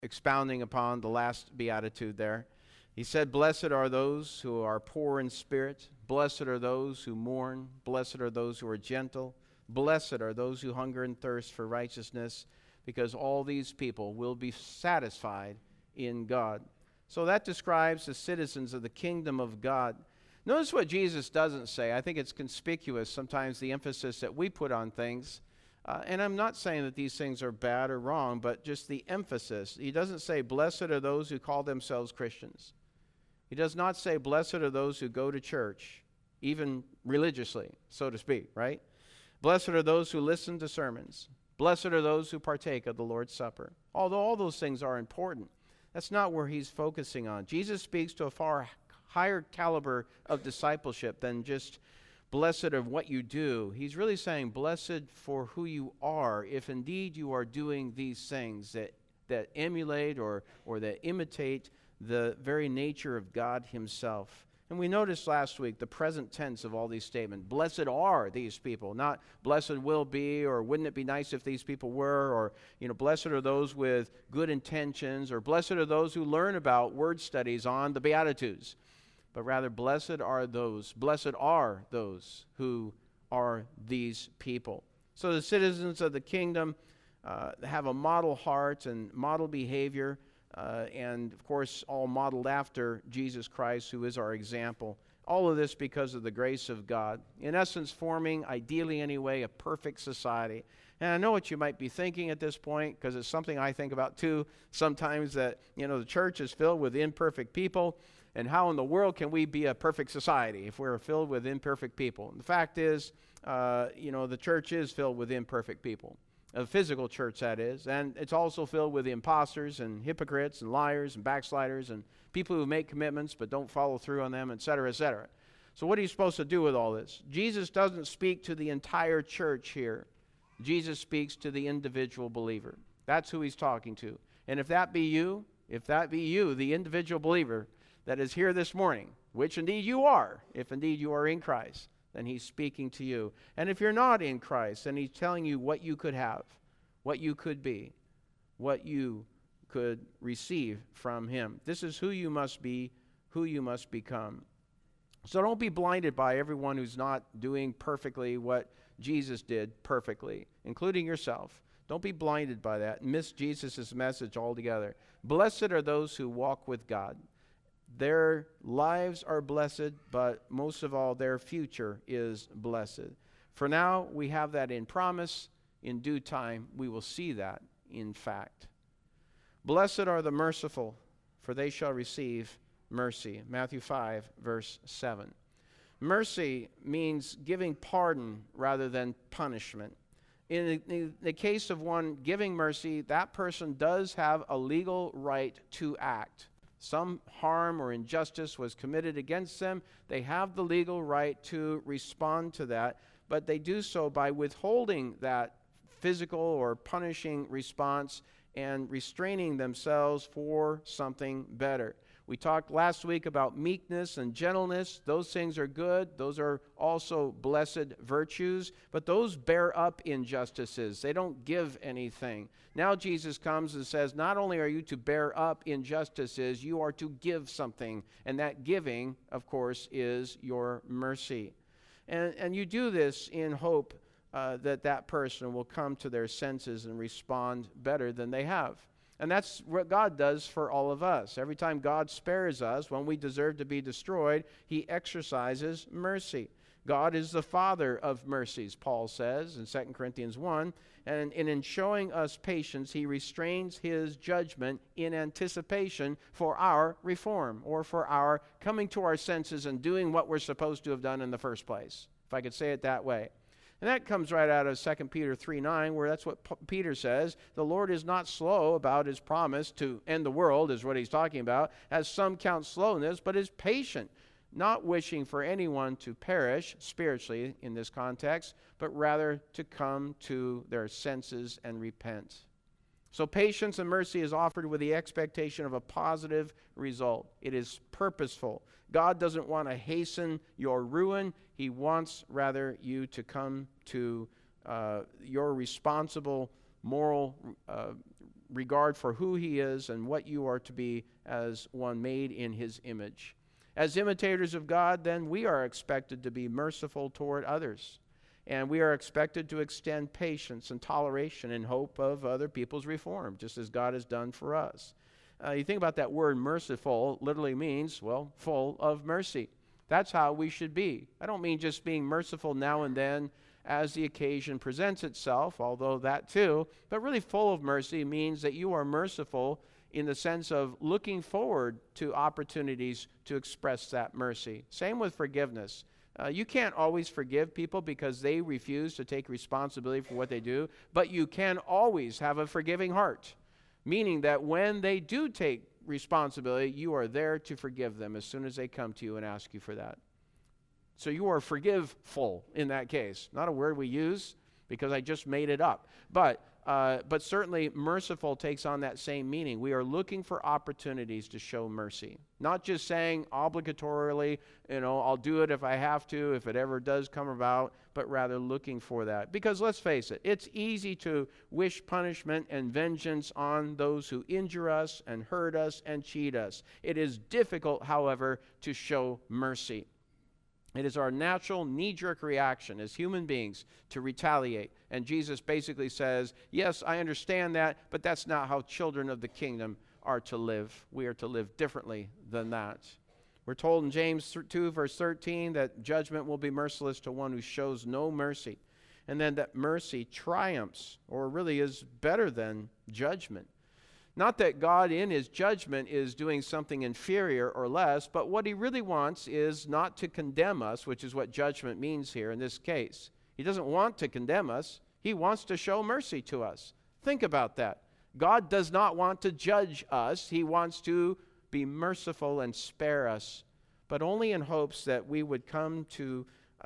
expounding upon the last beatitude there. He said, "Blessed are those who are poor in spirit. Blessed are those who mourn. Blessed are those who are gentle. Blessed are those who hunger and thirst for righteousness, because all these people will be satisfied in God." So that describes the citizens of the kingdom of God. Notice what Jesus doesn't say. I think it's conspicuous sometimes, the emphasis that we put on things. And I'm not saying that these things are bad or wrong, but just the emphasis. He doesn't say, "Blessed are those who call themselves Christians." He does not say, "Blessed are those who go to church," even religiously, so to speak, right? "Blessed are those who listen to sermons. Blessed are those who partake of the Lord's Supper." Although all those things are important, that's not where he's focusing on. Jesus speaks to a far higher caliber of discipleship than just blessed of what you do. He's really saying blessed for who you are, if indeed you are doing these things that emulate or that imitate the very nature of God himself. And we noticed last week the present tense of all these statements. Blessed are these people, not blessed will be, or wouldn't it be nice if these people were, or blessed are those with good intentions, or blessed are those who learn about word studies on the Beatitudes. But rather, blessed are those who are these people. So the citizens of the kingdom have a model heart and model behavior, and of course all modeled after Jesus Christ, who is our example. All of this because of the grace of God. In essence, forming, ideally anyway, a perfect society. And I know what you might be thinking at this point, because it's something I think about too sometimes, that the church is filled with imperfect people. And how in the world can we be a perfect society if we're filled with imperfect people? And the fact is, the church is filled with imperfect people. A physical church, that is. And it's also filled with imposters and hypocrites and liars and backsliders and people who make commitments but don't follow through on them, etc., etc. So what are you supposed to do with all this? Jesus doesn't speak to the entire church here. Jesus speaks to the individual believer. That's who he's talking to. And if that be you, the individual believer that is here this morning, which indeed you are, if indeed you are in Christ, then he's speaking to you. And if you're not in Christ, then he's telling you what you could have, what you could be, what you could receive from him. This is who you must be, who you must become. So don't be blinded by everyone who's not doing perfectly what Jesus did perfectly, including yourself. Don't be blinded by that. Miss Jesus' message altogether. Blessed are those who walk with God. Their lives are blessed, but most of all, their future is blessed. For now, we have that in promise. In due time, we will see that in fact. Blessed are the merciful, for they shall receive mercy. Matthew 5, verse 7. Mercy means giving pardon rather than punishment. In the case of one giving mercy, that person does have a legal right to act. Some harm or injustice was committed against them. They have the legal right to respond to that, but they do so by withholding that physical or punishing response and restraining themselves for something better. We talked last week about meekness and gentleness. Those things are good. Those are also blessed virtues, but those bear up injustices. They don't give anything. Now Jesus comes and says, not only are you to bear up injustices, you are to give something, and that giving, of course, is your mercy. And you do this in hope that person will come to their senses and respond better than they have. And that's what God does for all of us. Every time God spares us when we deserve to be destroyed, he exercises mercy. God is the Father of mercies, Paul says in 2 Corinthians 1. And in showing us patience, he restrains his judgment in anticipation for our reform, or for our coming to our senses and doing what we're supposed to have done in the first place, if I could say it that way. And that comes right out of 2 Peter 3:9, where that's what Peter says. The Lord is not slow about his promise to end the world, is what he's talking about, as some count slowness, but is patient, not wishing for anyone to perish spiritually in this context, but rather to come to their senses and repent. So patience and mercy is offered with the expectation of a positive result. It is purposeful. God doesn't want to hasten your ruin. He wants, rather, you to come to your responsible moral regard for who he is and what you are to be as one made in his image. As imitators of God, then, we are expected to be merciful toward others. And we are expected to extend patience and toleration in hope of other people's reform, just as God has done for us. You think about that word merciful, literally means, well, full of mercy. That's how we should be. I don't mean just being merciful now and then as the occasion presents itself, although that too, but really full of mercy means that you are merciful in the sense of looking forward to opportunities to express that mercy. Same with forgiveness. You can't always forgive people because they refuse to take responsibility for what they do, but you can always have a forgiving heart, meaning that when they do take responsibility, you are there to forgive them as soon as they come to you and ask you for that. So you are forgiveful in that case. Not a word we use because I just made it up. But certainly merciful takes on that same meaning. We are looking for opportunities to show mercy. Not just saying obligatorily, I'll do it if I have to, if it ever does come about, but rather looking for that. Because let's face it, it's easy to wish punishment and vengeance on those who injure us and hurt us and cheat us. It is difficult, however, to show mercy. It is our natural knee-jerk reaction as human beings to retaliate. And Jesus basically says, yes, I understand that, but that's not how children of the kingdom are to live. We are to live differently than that. We're told in James 2, verse 13, that judgment will be merciless to one who shows no mercy. And then that mercy triumphs, or really is better than judgment. Not that God in his judgment is doing something inferior or less, but what he really wants is not to condemn us, which is what judgment means here in this case. He doesn't want to condemn us. He wants to show mercy to us. Think about that. God does not want to judge us. He wants to be merciful and spare us, but only in hopes that we would come to,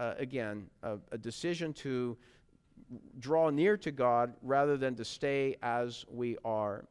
a decision to draw near to God rather than to stay as we are.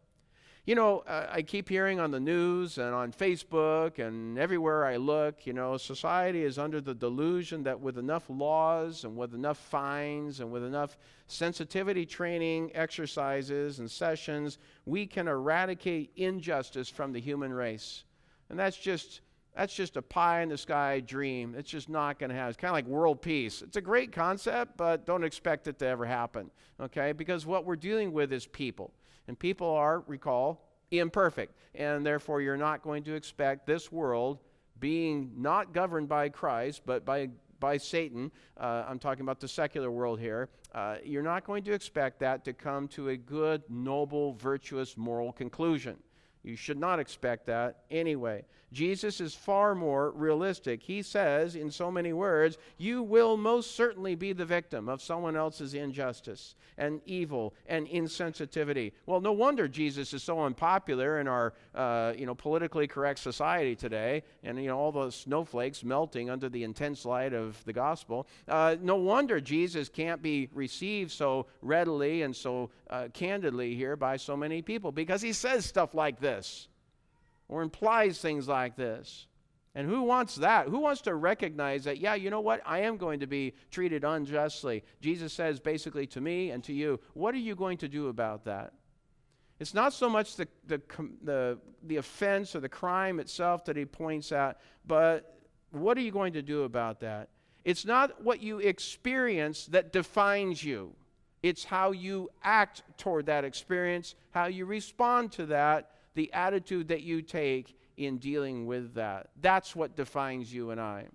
I keep hearing on the news and on Facebook and everywhere I look, society is under the delusion that with enough laws and with enough fines and with enough sensitivity training exercises and sessions, we can eradicate injustice from the human race. And that's just a pie-in-the-sky dream. It's just not going to happen. It's kind of like world peace. It's a great concept, but don't expect it to ever happen, okay? Because what we're dealing with is people. And people are, recall, imperfect. And therefore, you're not going to expect this world being not governed by Christ, but by Satan. I'm talking about the secular world here. You're not going to expect that to come to a good, noble, virtuous, moral conclusion. You should not expect that anyway. Jesus is far more realistic. He says, in so many words, you will most certainly be the victim of someone else's injustice and evil and insensitivity. Well, no wonder Jesus is so unpopular in our, politically correct society today, and, all those snowflakes melting under the intense light of the gospel. No wonder Jesus can't be received so readily and so candidly here by so many people, because he says stuff like this or implies things like this. And who wants that? Who wants to recognize that, yeah, you know what? I am going to be treated unjustly. Jesus says basically to me and to you, what are you going to do about that? It's not so much the offense or the crime itself that he points at, but what are you going to do about that? It's not what you experience that defines you. It's how you act toward that experience, how you respond to that, the attitude that you take in dealing with that. That's what defines you and I.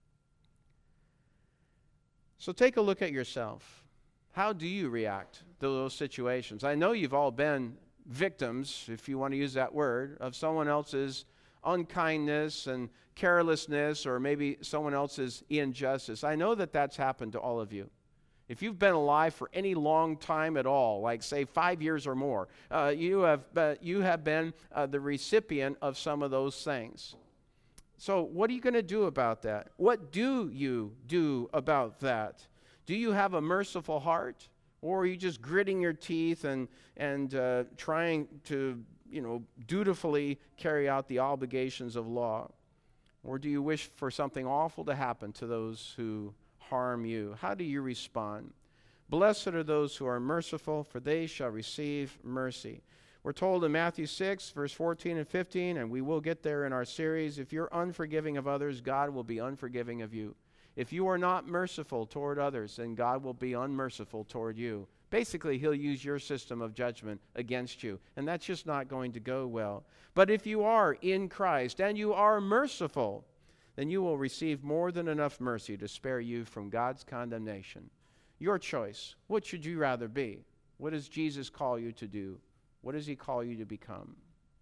So take a look at yourself. How do you react to those situations? I know you've all been victims, if you want to use that word, of someone else's unkindness and carelessness, or maybe someone else's injustice. I know that that's happened to all of you. If you've been alive for any long time at all, like say 5 years or more, you have been the recipient of some of those things. So what are you going to do about that? What do you do about that? Do you have a merciful heart? Or are you just gritting your teeth and trying to, dutifully carry out the obligations of law? Or do you wish for something awful to happen to those who harm you? How do you respond? Blessed are those who are merciful, for they shall receive mercy. We're told in Matthew 6, verse 14 and 15, and we will get there in our series, if you're unforgiving of others, God will be unforgiving of you. If you are not merciful toward others, then God will be unmerciful toward you. Basically, he'll use your system of judgment against you, and that's just not going to go well. But if you are in Christ and you are merciful, then you will receive more than enough mercy to spare you from God's condemnation. Your choice. What should you rather be? What does Jesus call you to do? What does he call you to become?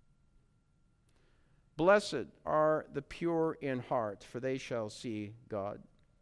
Blessed are the pure in heart, for they shall see God.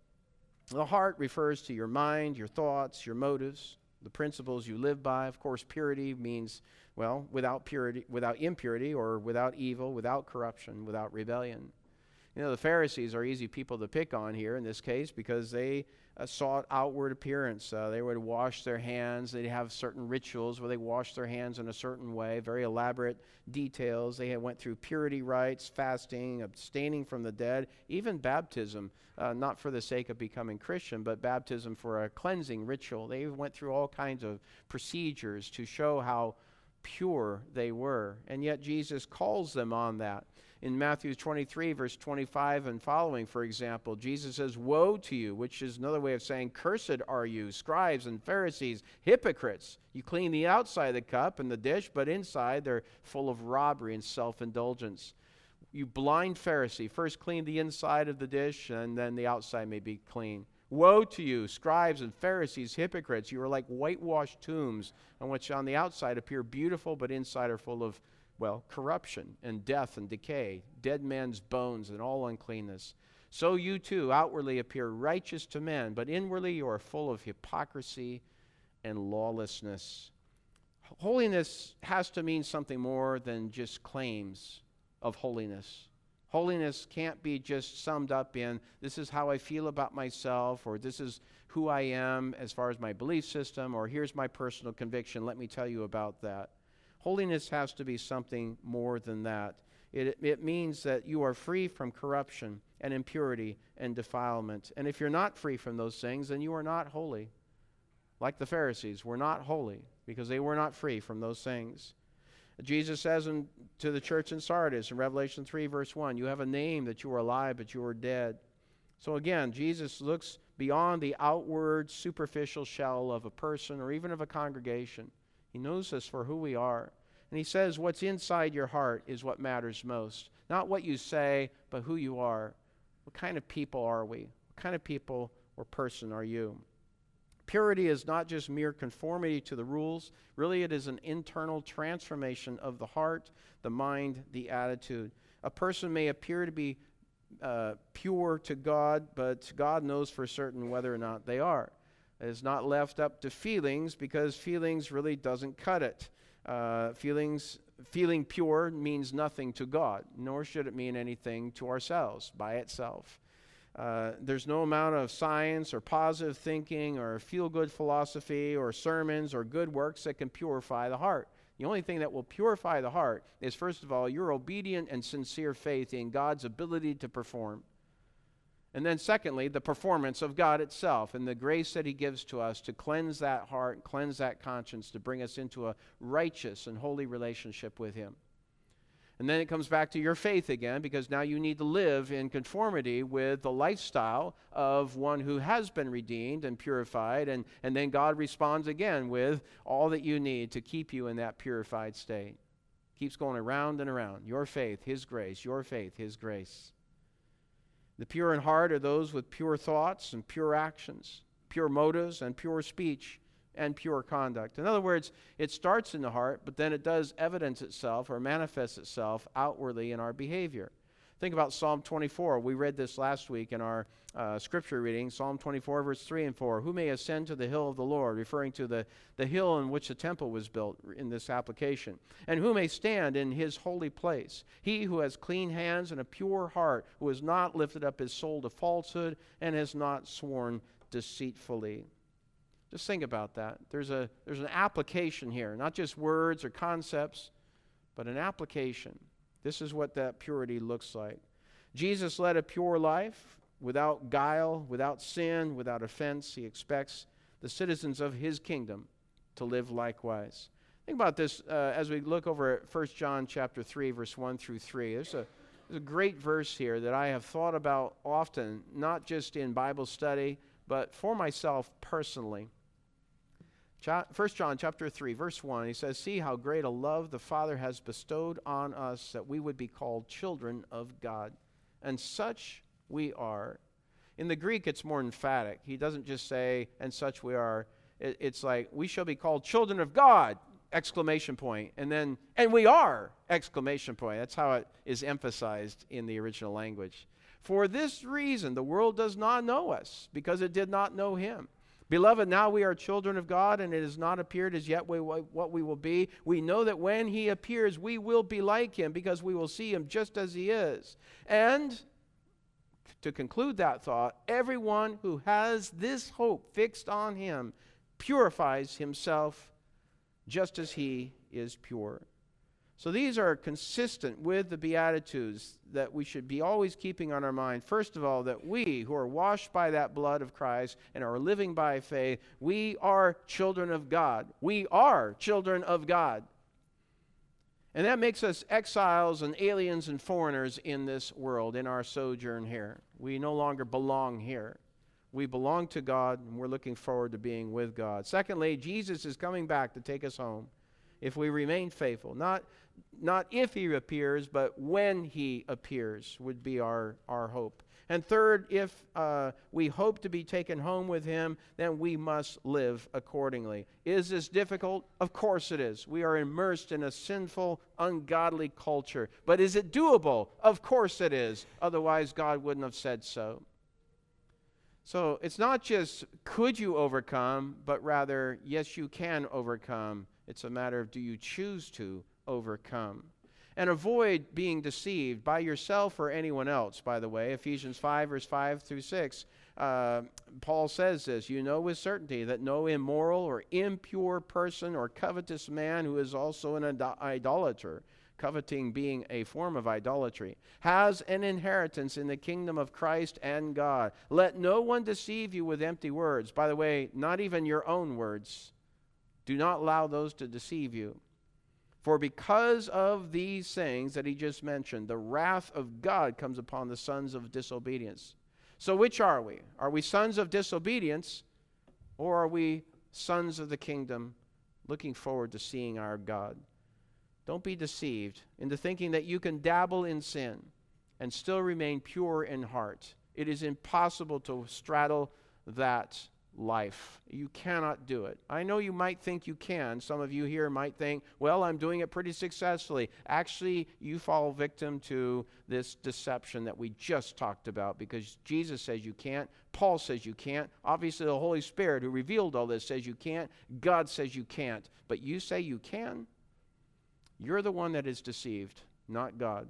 The heart refers to your mind, your thoughts, your motives, the principles you live by. Of course, purity means, well, without impurity, or without evil, without corruption, without rebellion. You know, the Pharisees are easy people to pick on here in this case because they sought outward appearance. They would wash their hands. They'd have certain rituals where they washed their hands in a certain way, very elaborate details. They went through purity rites, fasting, abstaining from the dead, even baptism, not for the sake of becoming Christian, but baptism for a cleansing ritual. They went through all kinds of procedures to show how pure they were. And yet Jesus calls them on that. In Matthew 23, verse 25 and following, for example, Jesus says, "Woe to you," which is another way of saying, "Cursed are you, scribes and Pharisees, hypocrites. You clean the outside of the cup and the dish, but inside they're full of robbery and self-indulgence. You blind Pharisee, first clean the inside of the dish, and then the outside may be clean. Woe to you, scribes and Pharisees, hypocrites. You are like whitewashed tombs, on which on the outside appear beautiful, but inside are full of, well, corruption and death and decay, dead men's bones and all uncleanness. So you too outwardly appear righteous to men, but inwardly you are full of hypocrisy and lawlessness." Holiness has to mean something more than just claims of holiness. Holiness can't be just summed up in, this is how I feel about myself, or this is who I am as far as my belief system, or here's my personal conviction, let me tell you about that. Holiness has to be something more than that. It means that you are free from corruption and impurity and defilement. And if you're not free from those things, then you are not holy. Like the Pharisees were not holy because they were not free from those things. Jesus says to the church in Sardis in Revelation 3, verse 1, "You have a name that you are alive, but you are dead." So again, Jesus looks beyond the outward, superficial shell of a person or even of a congregation. He knows us for who we are. And he says what's inside your heart is what matters most. Not what you say, but who you are. What kind of people are we? What kind of people or person are you? Purity is not just mere conformity to the rules. Really, it is an internal transformation of the heart, the mind, the attitude. A person may appear to be pure to God, but God knows for certain whether or not they are. It is not left up to feelings because feelings really doesn't cut it. Feeling pure means nothing to God, nor should it mean anything to ourselves by itself. There's no amount of science or positive thinking or feel-good philosophy or sermons or good works that can purify the heart. The only thing that will purify the heart is, first of all, your obedient and sincere faith in God's ability to perform. And then secondly, the performance of God itself and the grace that he gives to us to cleanse that heart, cleanse that conscience, to bring us into a righteous and holy relationship with him. And then it comes back to your faith again, because now you need to live in conformity with the lifestyle of one who has been redeemed and purified, and then God responds again with all that you need to keep you in that purified state. Keeps going around and around. Your faith, his grace. Your faith, his grace. The pure in heart are those with pure thoughts and pure actions, pure motives and pure speech and pure conduct. In other words, it starts in the heart, but then it does evidence itself or manifests itself outwardly in our behavior. Think about Psalm 24. We read this last week in our scripture reading, Psalm 24, verse 3 and 4. "Who may ascend to the hill of the Lord?" referring to the hill in which the temple was built in this application. "And who may stand in his holy place? He who has clean hands and a pure heart, who has not lifted up his soul to falsehood and has not sworn deceitfully." Just think about that. There's an application here, not just words or concepts, but an application. This is what that purity looks like. Jesus led a pure life without guile, without sin, without offense. He expects the citizens of his kingdom to live likewise. Think about this as we look over at 1 John chapter 3, verse 1 through 3. There's a great verse here that I have thought about often, not just in Bible study, but for myself personally. 1 John chapter 3, verse 1, he says, "See how great a love the Father has bestowed on us, that we would be called children of God. And such we are." In the Greek, it's more emphatic. He doesn't just say, "and such we are." It's like, "We shall be called children of God!" Exclamation point. And then, "and we are!" Exclamation point. That's how it is emphasized in the original language. "For this reason, the world does not know us, because it did not know him. Beloved, now we are children of God, and it has not appeared as yet what we will be. We know that when he appears, we will be like him, because we will see him just as he is." And to conclude that thought, everyone who has this hope fixed on him purifies himself just as he is pure. So these are consistent with the Beatitudes that we should be always keeping on our mind. First of all, that we who are washed by that blood of Christ and are living by faith, we are children of God. We are children of God. And that makes us exiles and aliens and foreigners in this world, in our sojourn here. We no longer belong here. We belong to God, and we're looking forward to being with God. Secondly, Jesus is coming back to take us home if we remain faithful. Not if he appears, but when he appears would be our hope. And third, if we hope to be taken home with him, then we must live accordingly. Is this difficult? Of course it is. We are immersed in a sinful, ungodly culture. But is it doable? Of course it is. Otherwise, God wouldn't have said so. So it's not just could you overcome, but rather, yes, you can overcome. It's a matter of, do you choose to overcome? And avoid being deceived by yourself or anyone else, by the way. Ephesians 5, verse 5 through 6. Paul says this, "You know with certainty that no immoral or impure person or covetous man who is also an idolater," coveting being a form of idolatry, "has an inheritance in the kingdom of Christ and God. Let no one deceive you with empty words." By the way, not even your own words. Do not allow those to deceive you. "For because of these things that he just mentioned, the wrath of God comes upon the sons of disobedience." So which are we? Are we sons of disobedience, or are we sons of the kingdom looking forward to seeing our God? Don't be deceived into thinking that you can dabble in sin and still remain pure in heart. It is impossible to straddle that life. You cannot do it. I know you might think you can. Some of you here might think, well, I'm doing it pretty successfully. Actually, you fall victim to this deception that we just talked about, because Jesus says you can't. Paul says you can't. Obviously, the Holy Spirit who revealed all this says you can't. God says you can't. But you say you can? You're the one that is deceived, not God.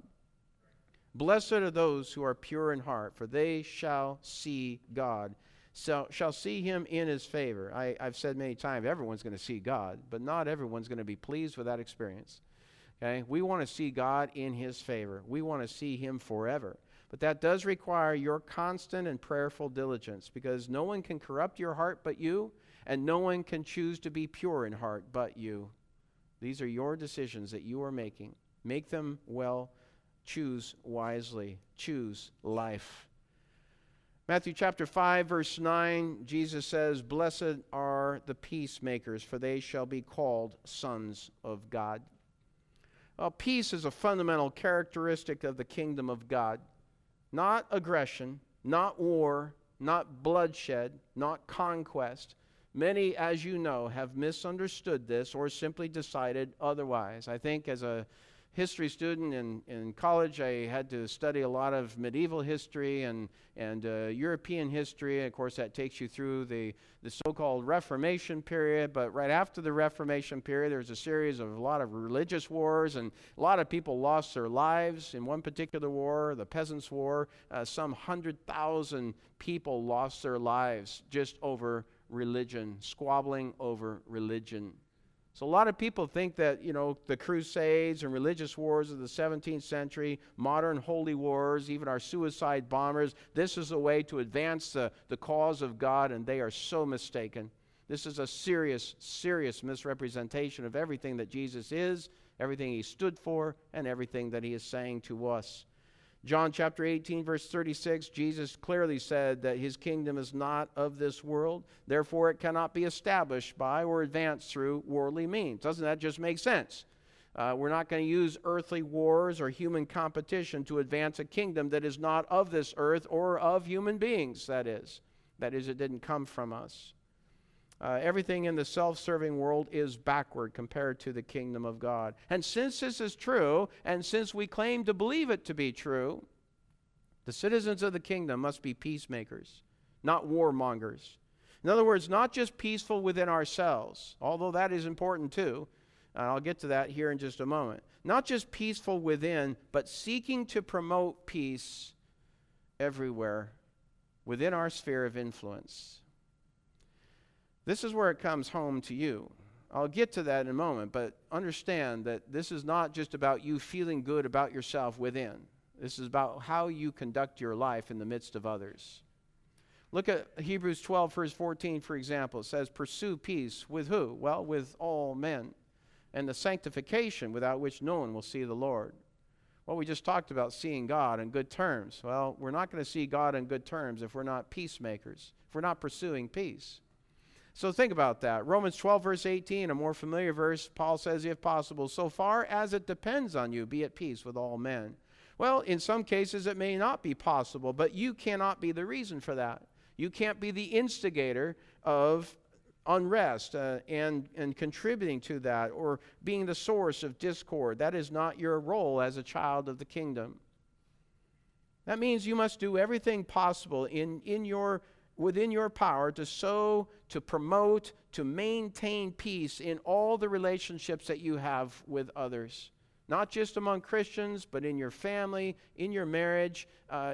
"Blessed are those who are pure in heart, for they shall see God." So shall see him in his favor. I've said many times, everyone's going to see God, but not everyone's going to be pleased with that experience. Okay? We want to see God in his favor. We want to see him forever. But that does require your constant and prayerful diligence, because no one can corrupt your heart but you, and no one can choose to be pure in heart but you. These are your decisions that you are making. Make them well. Choose wisely. Choose life. Matthew chapter 5, verse 9, Jesus says, "Blessed are the peacemakers, for they shall be called sons of God." Well, peace is a fundamental characteristic of the kingdom of God. Not aggression, not war, not bloodshed, not conquest. Many, as you know, have misunderstood this or simply decided otherwise. I think as a history student in college, I had to study a lot of medieval history and European history. And of course, that takes you through the so-called Reformation period. But right after the Reformation period, there's a series of a lot of religious wars, and a lot of people lost their lives in one particular war, the Peasants' War. Some 100,000 people lost their lives just over religion, squabbling over religion. So a lot of people think that, the Crusades and religious wars of the 17th century, modern holy wars, even our suicide bombers, this is a way to advance the cause of God, and they are so mistaken. This is a serious, serious misrepresentation of everything that Jesus is, everything he stood for, and everything that he is saying to us. John chapter 18, verse 36, Jesus clearly said that his kingdom is not of this world. Therefore, it cannot be established by or advanced through worldly means. Doesn't that just make sense? We're not going to use earthly wars or human competition to advance a kingdom that is not of this earth or of human beings, that is. That is, it didn't come from us. Everything in the self-serving world is backward compared to the kingdom of God. And since this is true, and since we claim to believe it to be true, the citizens of the kingdom must be peacemakers, not warmongers. In other words, not just peaceful within ourselves, although that is important too. And I'll get to that here in just a moment. Not just peaceful within, but seeking to promote peace everywhere within our sphere of influence. This is where it comes home to you. I'll get to that in a moment, but understand that this is not just about you feeling good about yourself within. This is about how you conduct your life in the midst of others. Look at Hebrews 12, verse 14, for example. It says, pursue peace with who? Well, with all men, and the sanctification without which no one will see the Lord. Well, we just talked about seeing God in good terms. Well, we're not going to see God in good terms if we're not peacemakers, if we're not pursuing peace. So think about that. Romans 12, verse 18, a more familiar verse, Paul says, if possible, so far as it depends on you, be at peace with all men. Well, in some cases it may not be possible, but you cannot be the reason for that. You can't be the instigator of unrest and contributing to that or being the source of discord. That is not your role as a child of the kingdom. That means you must do everything possible within your power to sow, to promote, to maintain peace in all the relationships that you have with others. Not just among Christians, but in your family, in your marriage,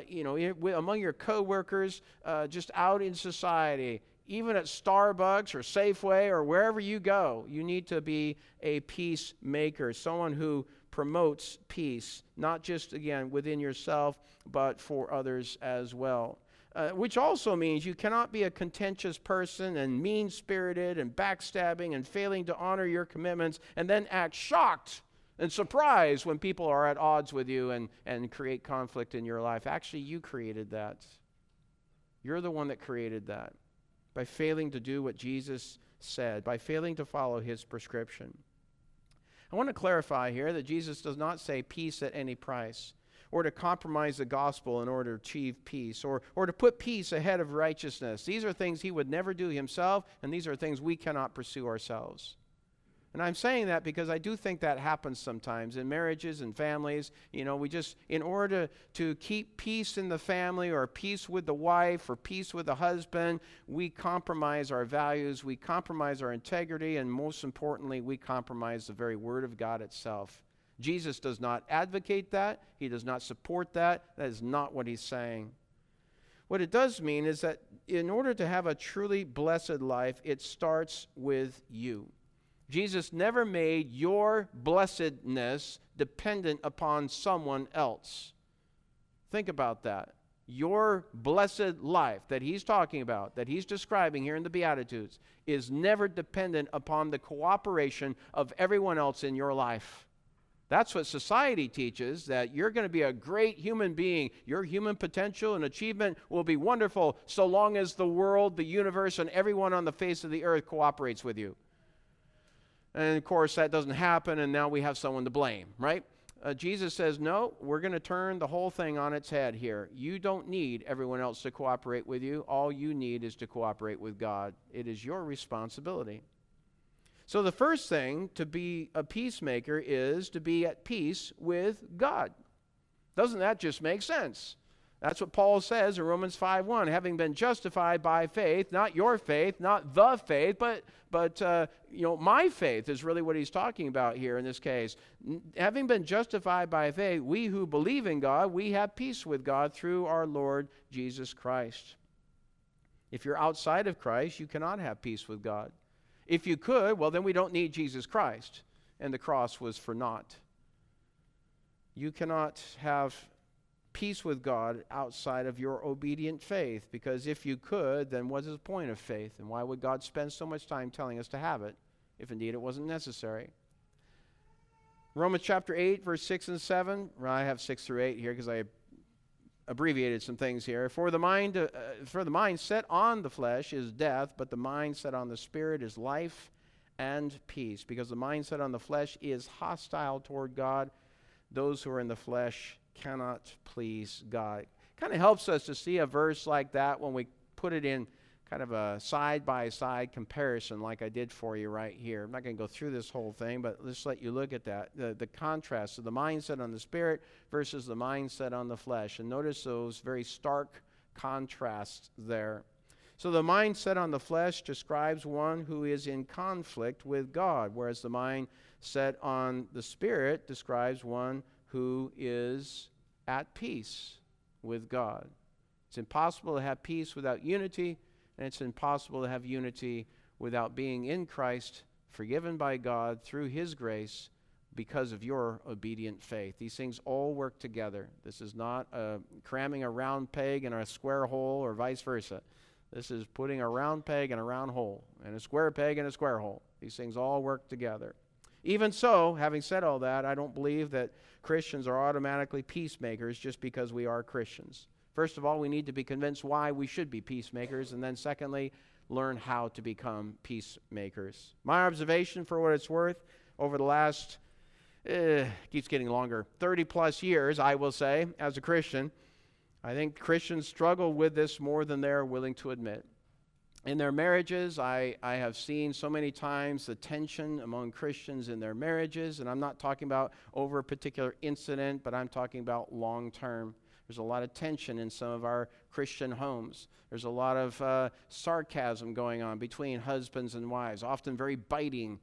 among your co-workers, just out in society. Even at Starbucks or Safeway or wherever you go, you need to be a peacemaker, someone who promotes peace, not just, again, within yourself, but for others as well. Which also means you cannot be a contentious person and mean-spirited and backstabbing and failing to honor your commitments and then act shocked and surprised when people are at odds with you and create conflict in your life. Actually, you created that. You're the one that created that by failing to do what Jesus said, by failing to follow his prescription. I want to clarify here that Jesus does not say peace at any price, or to compromise the gospel in order to achieve peace, or to put peace ahead of righteousness. These are things he would never do himself, and these are things we cannot pursue ourselves. And I'm saying that because I do think that happens sometimes in marriages and families. We just, in order to keep peace in the family or peace with the wife or peace with the husband, we compromise our values, we compromise our integrity, and most importantly, we compromise the very Word of God itself. Jesus does not advocate that. He does not support that. That is not what he's saying. What it does mean is that in order to have a truly blessed life, it starts with you. Jesus never made your blessedness dependent upon someone else. Think about that. Your blessed life that he's talking about, that he's describing here in the Beatitudes, is never dependent upon the cooperation of everyone else in your life. That's what society teaches, that you're going to be a great human being. Your human potential and achievement will be wonderful so long as the world, the universe, and everyone on the face of the earth cooperates with you. And of course, that doesn't happen, and now we have someone to blame, right? Jesus says, no, we're going to turn the whole thing on its head here. You don't need everyone else to cooperate with you. All you need is to cooperate with God. It is your responsibility. So the first thing to be a peacemaker is to be at peace with God. Doesn't that just make sense? That's what Paul says in Romans 5:1, having been justified by faith, not your faith, not the faith, but my faith is really what he's talking about here in this case. Having been justified by faith, we who believe in God, we have peace with God through our Lord Jesus Christ. If you're outside of Christ, you cannot have peace with God. If you could, well, then we don't need Jesus Christ, and the cross was for naught. You cannot have peace with God outside of your obedient faith. Because if you could, then what is the point of faith? And why would God spend so much time telling us to have it, if indeed it wasn't necessary? Romans chapter 8, verse 6 and 7. Well, I have 6 through 8 here because I abbreviated some things here. For the mind set on the flesh is death, but the mind set on the Spirit is life and peace. Because the mind set on the flesh is hostile toward God. Those who are in the flesh cannot please God. It kind of helps us to see a verse like that when we put it in kind of a side-by-side comparison like I did for you right here. I'm not going to go through this whole thing, but let's let you look at that. The contrast of the mindset on the Spirit versus the mindset on the flesh. And notice those very stark contrasts there. So the mindset on the flesh describes one who is in conflict with God, whereas the mindset on the Spirit describes one who is at peace with God. It's impossible to have peace without unity, and it's impossible to have unity without being in Christ, forgiven by God through His grace because of your obedient faith. These things all work together. This is not cramming a round peg in a square hole or vice versa. This is putting a round peg in a round hole and a square peg in a square hole. These things all work together. Even so, having said all that, I don't believe that Christians are automatically peacemakers just because we are Christians. First of all, we need to be convinced why we should be peacemakers, and then secondly, learn how to become peacemakers. My observation, for what it's worth, over the last, keeps getting longer, 30 plus years, I will say, as a Christian, I think Christians struggle with this more than they're willing to admit. In their marriages, I have seen so many times the tension among Christians in their marriages, and I'm not talking about over a particular incident, but I'm talking about long term. There's a lot of tension in some of our Christian homes. There's a lot of sarcasm going on between husbands and wives, often very biting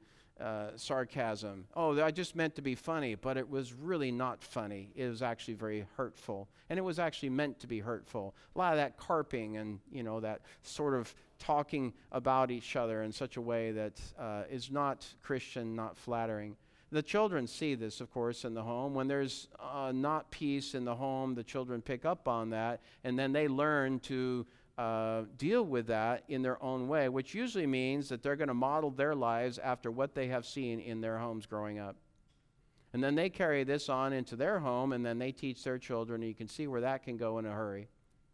sarcasm. Oh, I just meant to be funny, but it was really not funny. It was actually very hurtful, and it was actually meant to be hurtful. A lot of that carping and, that sort of talking about each other in such a way that is not Christian, not flattering. The children see this, of course, in the home. When there's not peace in the home, the children pick up on that, and then they learn to deal with that in their own way, which usually means that they're going to model their lives after what they have seen in their homes growing up. And then they carry this on into their home, and then they teach their children, and you can see where that can go in a hurry.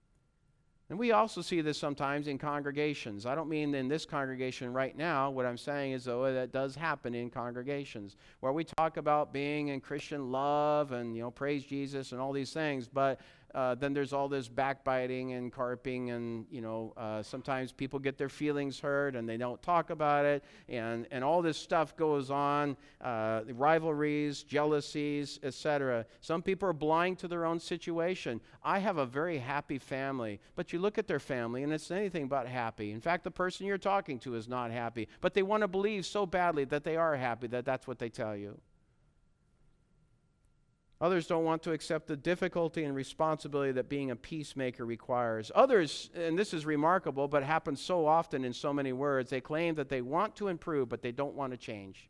And we also see this sometimes in congregations. I don't mean in this congregation right now. What I'm saying is, though, that does happen in congregations where we talk about being in Christian love and, praise Jesus and all these things, but then there's all this backbiting and carping and, sometimes people get their feelings hurt and they don't talk about it, and all this stuff goes on, rivalries, jealousies, etc. Some people are blind to their own situation. I have a very happy family, but you look at their family and it's anything but happy. In fact, the person you're talking to is not happy, but they want to believe so badly that they are happy that that's what they tell you. Others don't want to accept the difficulty and responsibility that being a peacemaker requires. Others, and this is remarkable, but happens so often in so many words, they claim that they want to improve, but they don't want to change.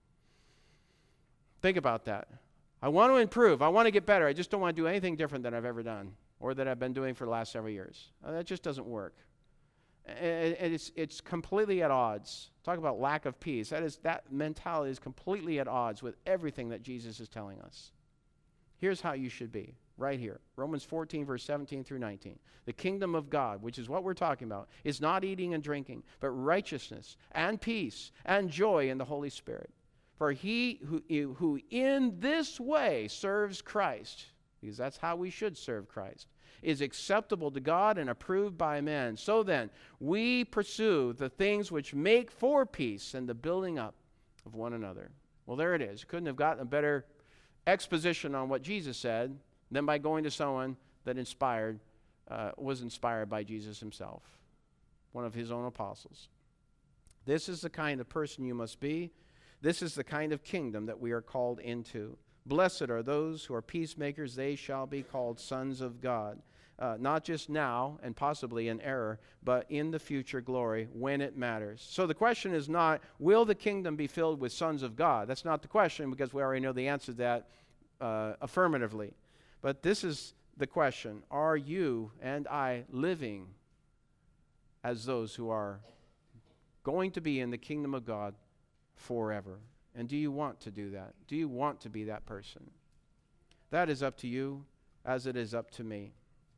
Think about that. I want to improve. I want to get better. I just don't want to do anything different than I've ever done or that I've been doing for the last several years. That just doesn't work. It's completely at odds. Talk about lack of peace. That mentality is completely at odds with everything that Jesus is telling us. Here's how you should be, right here. Romans 14, verse 17 through 19. The kingdom of God, which is what we're talking about, is not eating and drinking, but righteousness and peace and joy in the Holy Spirit. For he who in this way serves Christ, because that's how we should serve Christ, is acceptable to God and approved by men. So then, we pursue the things which make for peace and the building up of one another. Well, there it is. You couldn't have gotten a better exposition on what Jesus said than by going to someone that was inspired by Jesus himself, one of his own apostles. This is the kind of person you must be. This is the kind of kingdom that we are called into. Blessed are those who are peacemakers, they shall be called sons of God. Not just now and possibly in error, but in the future glory when it matters. So the question is not, will the kingdom be filled with sons of God? That's not the question, because we already know the answer to that affirmatively. But this is the question, are you and I living as those who are going to be in the kingdom of God forever? And do you want to do that? Do you want to be that person? That is up to you as it is up to me.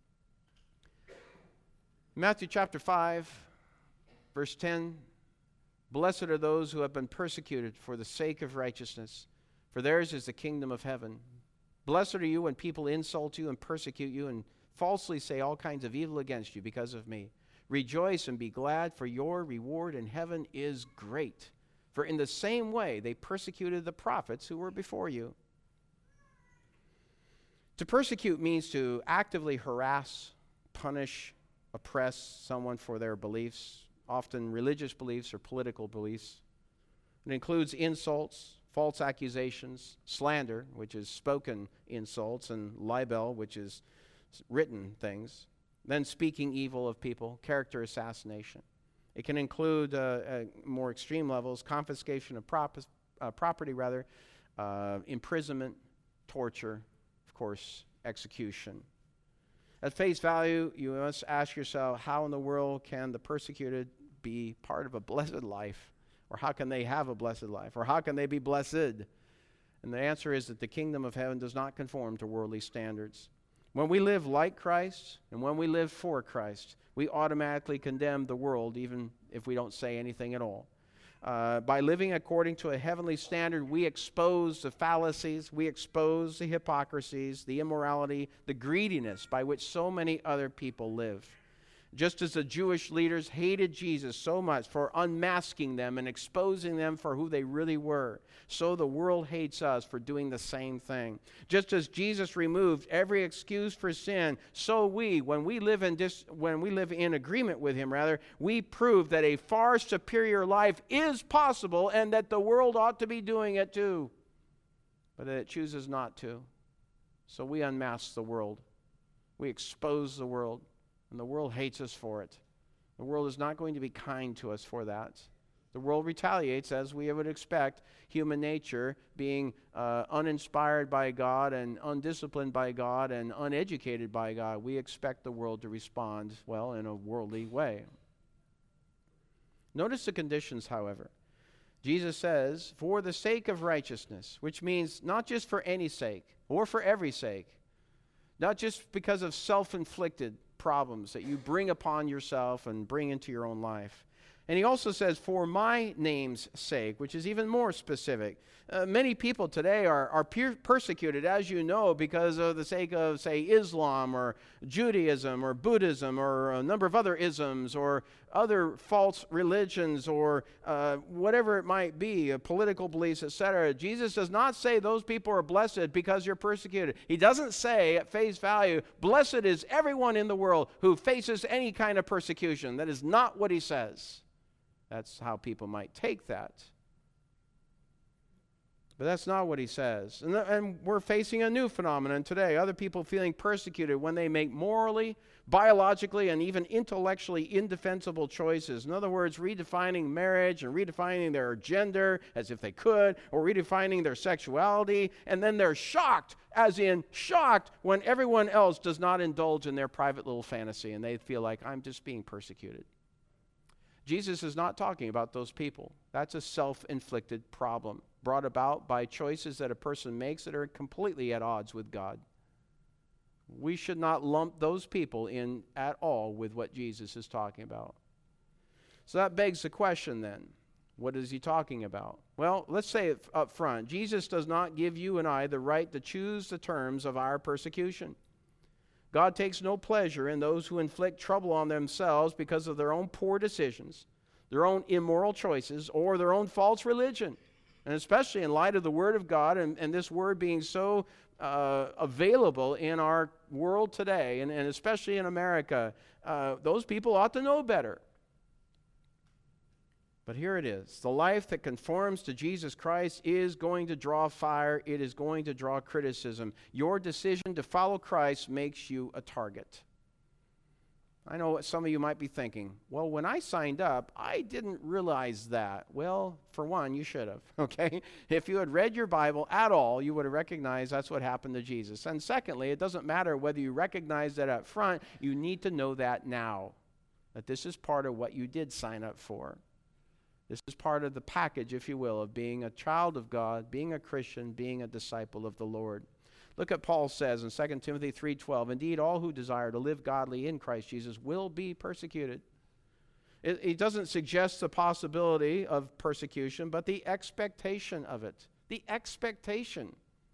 Matthew chapter 5, verse 10, blessed are those who have been persecuted for the sake of righteousness, for theirs is the kingdom of heaven. Blessed are you when people insult you and persecute you and falsely say all kinds of evil against you because of me. Rejoice and be glad, for your reward in heaven is great. For in the same way they persecuted the prophets who were before you. To persecute means to actively harass, punish, oppress someone for their beliefs, often religious beliefs or political beliefs. It includes insults, false accusations, slander, which is spoken insults, and libel, which is written things. Then speaking evil of people, character assassination. It can include more extreme levels, confiscation of property, imprisonment, torture, of course, execution. At face value, you must ask yourself, how in the world can the persecuted be part of a blessed life? Or how can they have a blessed life? Or how can they be blessed? And the answer is that the kingdom of heaven does not conform to worldly standards. When we live like Christ and when we live for Christ, we automatically condemn the world even if we don't say anything at all. By living according to a heavenly standard, we expose the fallacies, we expose the hypocrisies, the immorality, the greediness by which so many other people live. Just as the Jewish leaders hated Jesus so much for unmasking them and exposing them for who they really were, so the world hates us for doing the same thing. Just as Jesus removed every excuse for sin, so when we live in agreement with him, we prove that a far superior life is possible and that the world ought to be doing it too, but that it chooses not to. So we unmask the world. We expose the world. And the world hates us for it. The world is not going to be kind to us for that. The world retaliates, as we would expect, human nature being uninspired by God and undisciplined by God and uneducated by God. We expect the world to respond, well, in a worldly way. Notice the conditions, however. Jesus says, for the sake of righteousness, which means not just for any sake or for every sake, not just because of self-inflicted problems that you bring upon yourself and bring into your own life. And he also says, for my name's sake, which is even more specific. Many people today are persecuted, as you know, because of the sake of, say, Islam or Judaism or Buddhism or a number of other isms or other false religions or whatever it might be, political beliefs, etc. Jesus does not say those people are blessed because you're persecuted. He doesn't say at face value, blessed is everyone in the world who faces any kind of persecution. That is not what he says. That's how people might take that. But that's not what he says. And we're facing a new phenomenon today. Other people feeling persecuted when they make morally, biologically, and even intellectually indefensible choices. In other words, redefining marriage and redefining their gender as if they could, or redefining their sexuality. And then they're shocked, as in shocked, when everyone else does not indulge in their private little fantasy. And they feel like, I'm just being persecuted. Jesus is not talking about those people. That's a self-inflicted problem brought about by choices that a person makes that are completely at odds with God. We should not lump those people in at all with what Jesus is talking about. So that begs the question then, what is he talking about? Well, let's say it up front. Jesus does not give you and I the right to choose the terms of our persecution. God takes no pleasure in those who inflict trouble on themselves because of their own poor decisions, their own immoral choices, or their own false religion. And especially in light of the Word of God and this Word being so available in our world today, and especially in America, those people ought to know better. But here it is. The life that conforms to Jesus Christ is going to draw fire. It is going to draw criticism. Your decision to follow Christ makes you a target. I know what some of you might be thinking. Well, when I signed up, I didn't realize that. Well, for one, you should have, okay? If you had read your Bible at all, you would have recognized that's what happened to Jesus. And secondly, it doesn't matter whether you recognize that up front, you need to know that now, that this is part of what you did sign up for. This is part of the package, if you will, of being a child of God, being a Christian, being a disciple of the Lord. Look at Paul says in 2 Timothy 3:12, indeed, all who desire to live godly in Christ Jesus will be persecuted. It doesn't suggest the possibility of persecution, but the expectation of it. The expectation.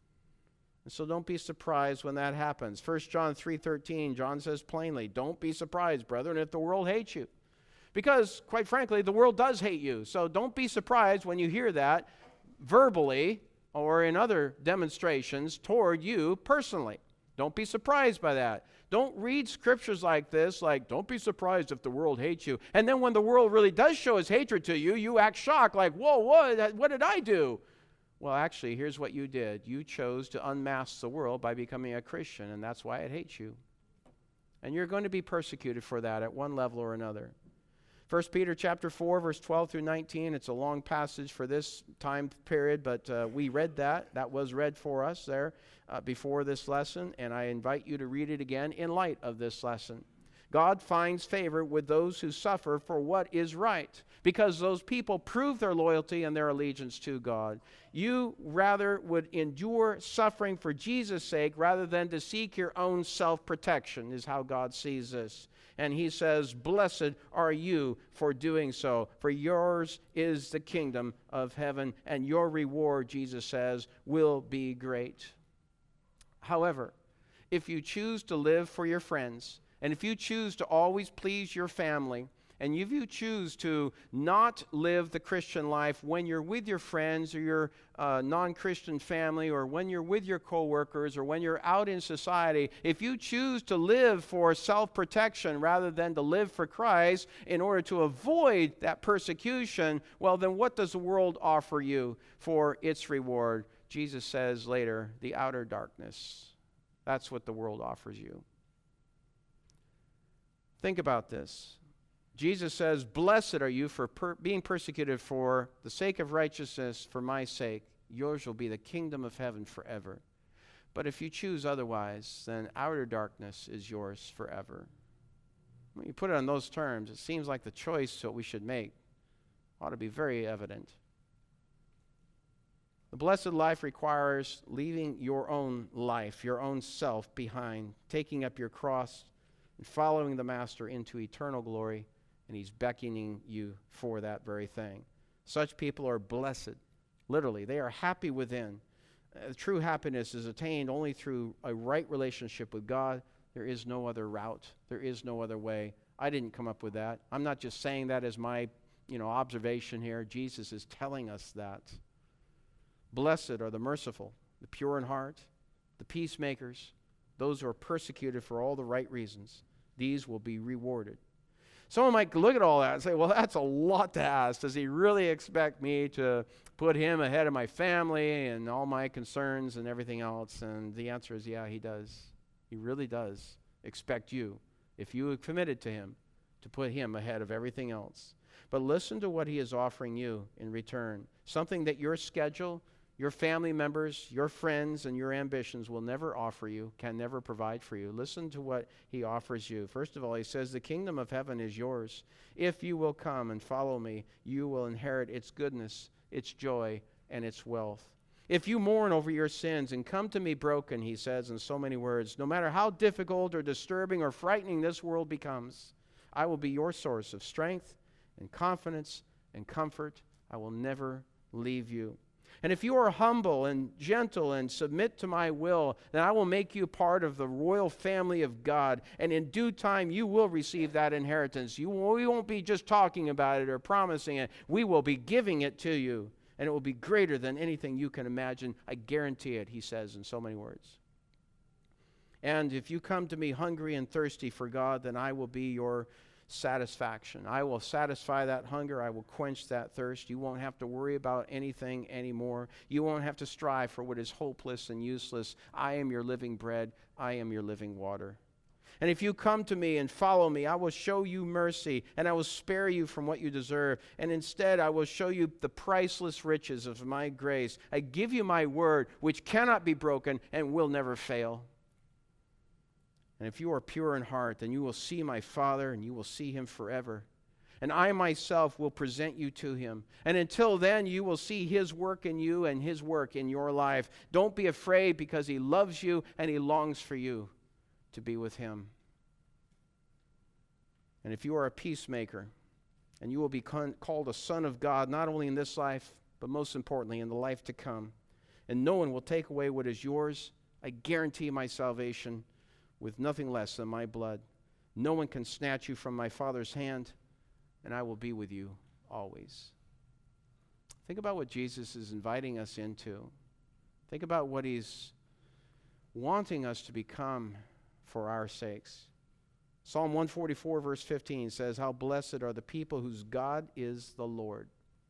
And so don't be surprised when that happens. 1 John 3:13, John says plainly, don't be surprised, brethren, if the world hates you. Because, quite frankly, the world does hate you. So don't be surprised when you hear that verbally or in other demonstrations toward you personally. Don't be surprised by that. Don't read scriptures like this, like, don't be surprised if the world hates you. And then when the world really does show its hatred to you, you act shocked, like, whoa, what did I do? Well, actually, here's what you did. You chose to unmask the world by becoming a Christian, and that's why it hates you. And you're going to be persecuted for that at one level or another. 1 Peter chapter 4, verse 12 through 19. It's a long passage for this time period, but we read that. That was read for us there before this lesson, and I invite you to read it again in light of this lesson. God finds favor with those who suffer for what is right, because those people prove their loyalty and their allegiance to God. You rather would endure suffering for Jesus' sake rather than to seek your own self-protection, is how God sees this. And he says, blessed are you for doing so, for yours is the kingdom of heaven, and your reward, Jesus says, will be great. However, if you choose to live for your friends, and if you choose to always please your family, and if you choose to not live the Christian life when you're with your friends or your non-Christian family, or when you're with your coworkers, or when you're out in society, if you choose to live for self-protection rather than to live for Christ in order to avoid that persecution, well, then what does the world offer you for its reward? Jesus says later, the outer darkness. That's what the world offers you. Think about this. Jesus says, blessed are you for being persecuted for the sake of righteousness, for my sake. Yours will be the kingdom of heaven forever. But if you choose otherwise, then outer darkness is yours forever. When you put it on those terms, it seems like the choice that we should make ought to be very evident. The blessed life requires leaving your own life, your own self behind, taking up your cross and following the Master into eternal glory. And he's beckoning you for that very thing. Such people are blessed. Literally, they are happy within. True happiness is attained only through a right relationship with God. There is no other route. There is no other way. I didn't come up with that. I'm not just saying that as my, observation here. Jesus is telling us that. Blessed are the merciful, the pure in heart, the peacemakers, those who are persecuted for all the right reasons. These will be rewarded. Someone might look at all that and say, well, that's a lot to ask. Does he really expect me to put him ahead of my family and all my concerns and everything else? And the answer is, yeah, he does. He really does expect you, if you have committed to him, to put him ahead of everything else. But listen to what he is offering you in return. Something that your schedule, your family members, your friends, and your ambitions will never offer you, can never provide for you. Listen to what he offers you. First of all, he says, the kingdom of heaven is yours. If you will come and follow me, you will inherit its goodness, its joy, and its wealth. If you mourn over your sins and come to me broken, he says in so many words, no matter how difficult or disturbing or frightening this world becomes, I will be your source of strength and confidence and comfort. I will never leave you. And if you are humble and gentle and submit to my will, then I will make you part of the royal family of God. And in due time, you will receive that inheritance. We won't be just talking about it or promising it. We will be giving it to you. And it will be greater than anything you can imagine. I guarantee it, he says in so many words. And if you come to me hungry and thirsty for God, then I will be your satisfaction. I will satisfy that hunger. I will quench that thirst. You won't have to worry about anything anymore. You won't have to strive for what is hopeless and useless. I am your living bread. I am your living water. And if you come to me and follow me, I will show you mercy, and I will spare you from what you deserve. And instead, I will show you the priceless riches of my grace. I give you my word, which cannot be broken and will never fail. And if you are pure in heart, then you will see my Father, and you will see him forever. And I myself will present you to him. And until then, you will see his work in you and his work in your life. Don't be afraid, because he loves you and he longs for you to be with him. And if you are a peacemaker, and you will be called a son of God, not only in this life, but most importantly in the life to come. And no one will take away what is yours. I guarantee my salvation with nothing less than my blood. No one can snatch you from my Father's hand, and I will be with you always. Think about what Jesus is inviting us into. Think about what he's wanting us to become for our sakes. Psalm 144 verse 15 says, how blessed are the people whose God is the Lord.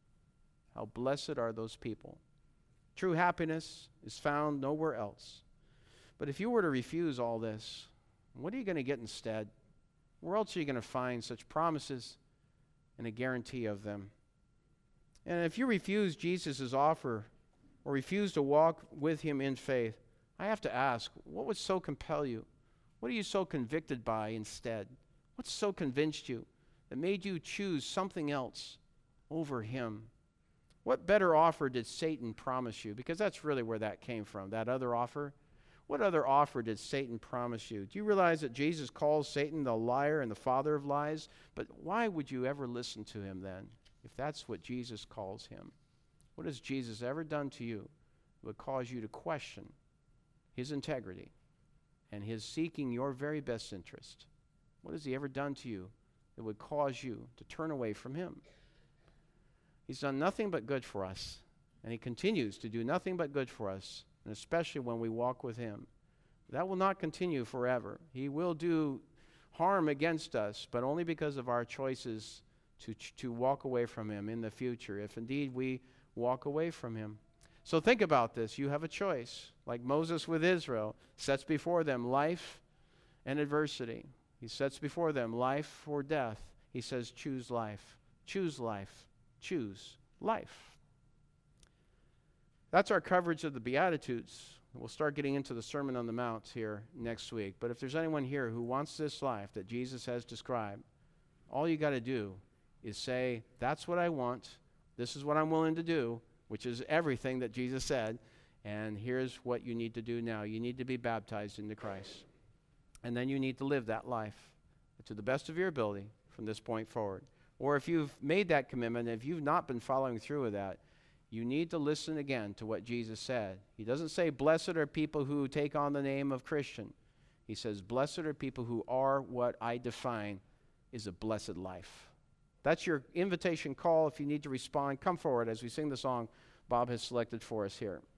How blessed are those people. True happiness is found nowhere else. But if you were to refuse all this, what are you going to get instead? Where else are you going to find such promises and a guarantee of them? And if you refuse Jesus' offer or refuse to walk with him in faith, I have to ask, what would so compel you? What are you so convicted by instead? What so convinced you that made you choose something else over him? What better offer did Satan promise you? Because that's really where that came from, that other offer. What other offer did Satan promise you? Do you realize that Jesus calls Satan the liar and the father of lies? But why would you ever listen to him then, if that's what Jesus calls him? What has Jesus ever done to you that would cause you to question his integrity and his seeking your very best interest? What has he ever done to you that would cause you to turn away from him? He's done nothing but good for us, and he continues to do nothing but good for us, and especially when we walk with him. That will not continue forever. He will do harm against us, but only because of our choices to walk away from him in the future, if indeed we walk away from him. So think about this. You have a choice. Like Moses with Israel, sets before them life and adversity. He sets before them life or death. He says, choose life. Choose life. Choose life. That's our coverage of the Beatitudes. We'll start getting into the Sermon on the Mount here next week. But if there's anyone here who wants this life that Jesus has described, all you got to do is say, that's what I want. This is what I'm willing to do, which is everything that Jesus said. And here's what you need to do now. You need to be baptized into Christ. And then you need to live that life to the best of your ability from this point forward. Or if you've made that commitment, if you've not been following through with that, you need to listen again to what Jesus said. He doesn't say, blessed are people who take on the name of Christian. He says, blessed are people who are what I define is a blessed life. That's your invitation call. If you need to respond, come forward as we sing the song Bob has selected for us here.